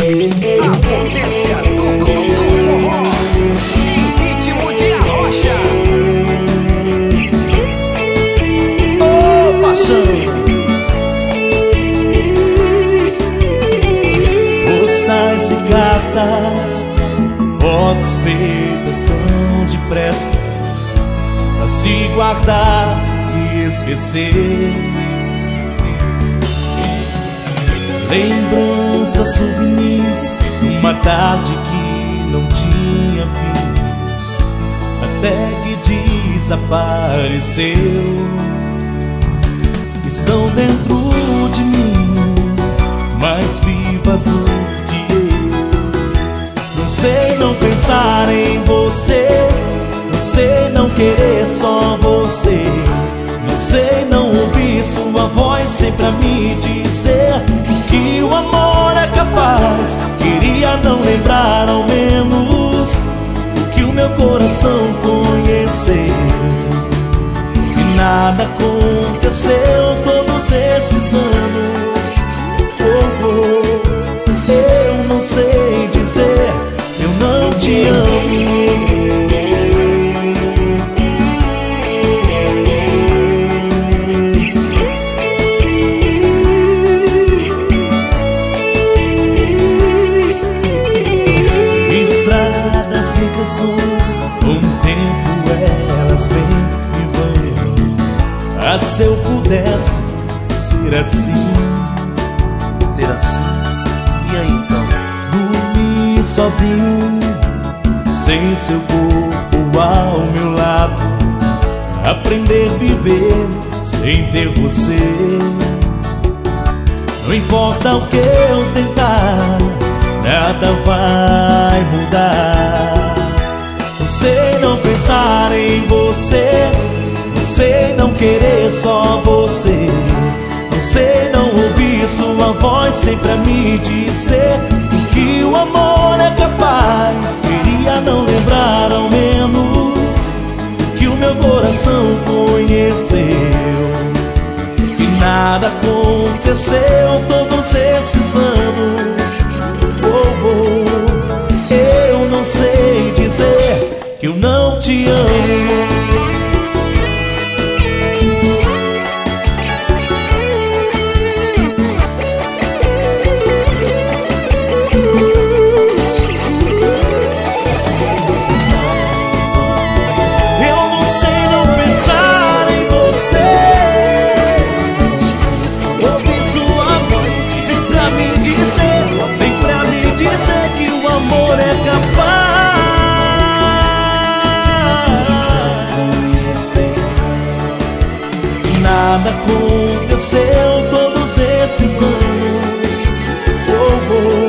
Potência do forró em ritmo de arrocha. Ô paixão, postais e cartas, fotos feitas tão depressa pra se guardar e esquecer. Lembranças, souvenirs, uma tarde que não tinha fim, até que desapareceu. Estão dentro de mim, mais vivas do que eu. Não sei não pensar em você, não sei não querer só você, não sei não ouvir sua voz sempre a me dizer que o amor é capaz. Queria não lembrar ao menos o que o meu coração conheceu. E nada aconteceu todos esses anos. Oh, oh, eu não sei dizer, eu não te amo. Com o tempo elas vêm e vão. Ah, se eu pudesse ser assim. Ser assim? E aí então? Dormir sozinho, sem seu corpo ao meu lado, aprender a viver sem ter você. Não importa o que eu tentar, nada vai mudar. Não sei não pensar em você, não sei não querer só você, não sei não ouvir sua voz sempre a me dizer que o amor é capaz. Queria não lembrar ao menos que o meu coração conheceu. E nada aconteceu todos esses anos. Oh, oh, eu não sei dizer que eu não te amo. Eu não sei não pensar em você, ouvir sua voz sempre a me dizer, sempre a me dizer que o amor é capaz. Nada aconteceu todos esses anos. Oh, oh.